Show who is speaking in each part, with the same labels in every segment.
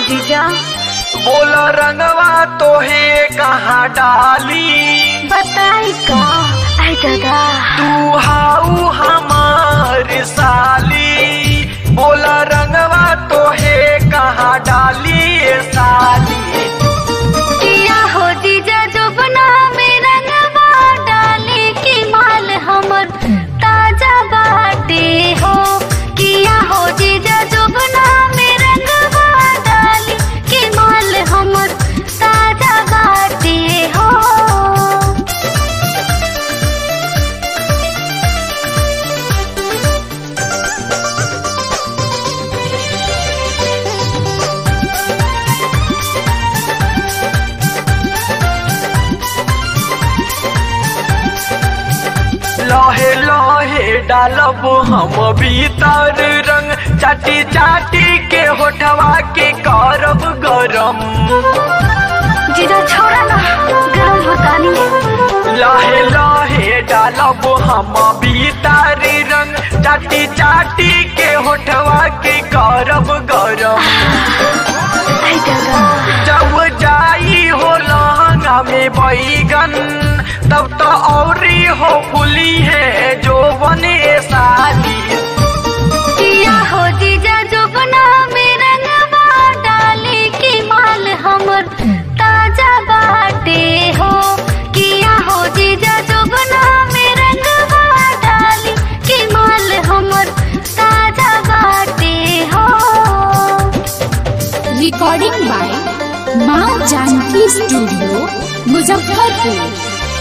Speaker 1: जीजा।
Speaker 2: बोला रंगवा तोहे कहाँ डाली,
Speaker 1: बताई का आई दादा।
Speaker 2: तू हाउ हमार साली, बोला रंगवा तोहे कहाँ डाली ए साली।
Speaker 1: किया हो जीजा जो बना में रंगवा डाले की माल हमर ताजा बाटे हो। किया हो जीजा जो बना में रंगवा डाले की माल हमर ताजा बाटे हो।
Speaker 2: लहे लहे डालब हम भीतर रंग, चाटी चाटी के होठवा के करब गरम।
Speaker 1: जीजा छोड़ा ना, गरम होता नहीं।
Speaker 2: लहे लहे डालब हम भीतर रंग, चाटी चाटी के होठवा के करब गरम।
Speaker 1: आई दादा।
Speaker 2: जब जाई हो लहंगा में बैगन, तब तो औरी हो फुली है जो बने साली।
Speaker 1: किया हो जीजा जो बना में रंगवा डाले की माल हमर ताजा बाटे हो। किया हो जीजा जो बना में रंगवा डाले की माल हमर ताजा बाटे हो।
Speaker 3: रिकॉर्डिंग बाय माँ जानकी स्टूडियो, मुजफ्फरपुर।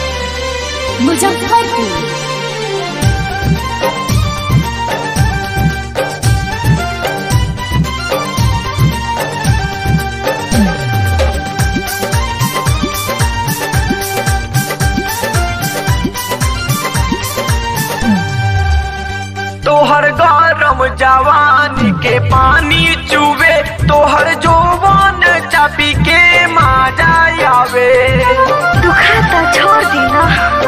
Speaker 2: तोहर गरम जवानी के पानी चुवे, तोहर जोवन चापी के माजा आवे।
Speaker 1: दुखाता छोड़ देना।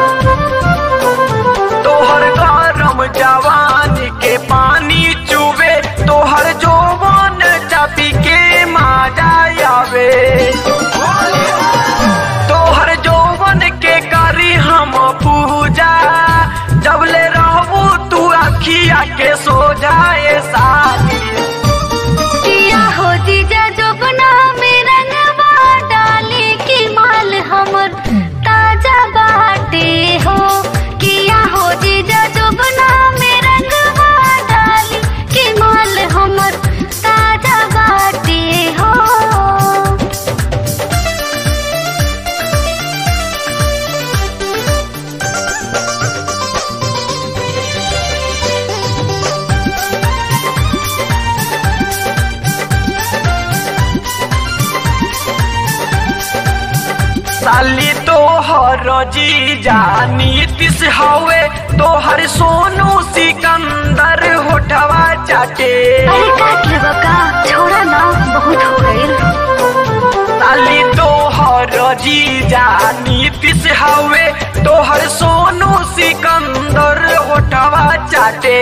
Speaker 2: तोहर गरम जवानी के पानी चुवे, तोहर जोवन चापी के माजा आवे। तोहर जोवन के करी हम पूजा, जबले रहू तू अखिया के सो जाए साली।
Speaker 1: किया हो जीजा जो बना में रंगवा डाले की माल हमर ताजा बाटे हो। किया हो जीजा जो बना में रंगवा डाले की माल हमर ताजा बाटे हो।
Speaker 2: साली तोहर जीजा नीतीश हवे, तोहर सोनू सिकंदर होठवा चाटे।
Speaker 1: अरे काट ले बका, छोड़ा ना, बहुत हो गइल।
Speaker 2: साली तोहर जीजा नीतीश हवे, तोहर सोनू सिकंदर होठवा चाटे।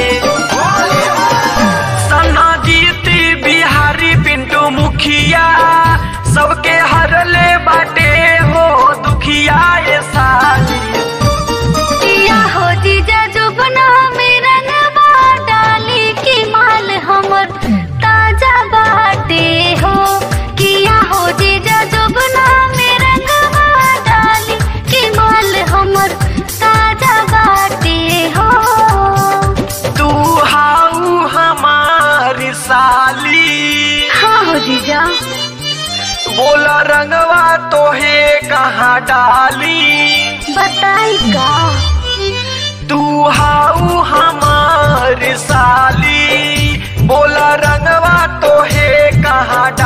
Speaker 2: सना जीती बिहारी पिंटू मुखिया, सबके हरले बाटे हो दुखिया ये साली।
Speaker 1: किया हो जीजा जो बना में रंगवा डाले की माल हमर ताजा बाटे हो। किया हो जीजा जो बना में रंगवा डाले की माल हमर ताजा बाटे हो।
Speaker 2: तू हाउ हमारी साली।
Speaker 1: हाँ हो जीजा।
Speaker 2: बोला रंगवा तोहे कहाँ डाली,
Speaker 1: बताई का।
Speaker 2: तू हाउ हमारी साली, बोला रंगवा तोहे कहाँ डाली।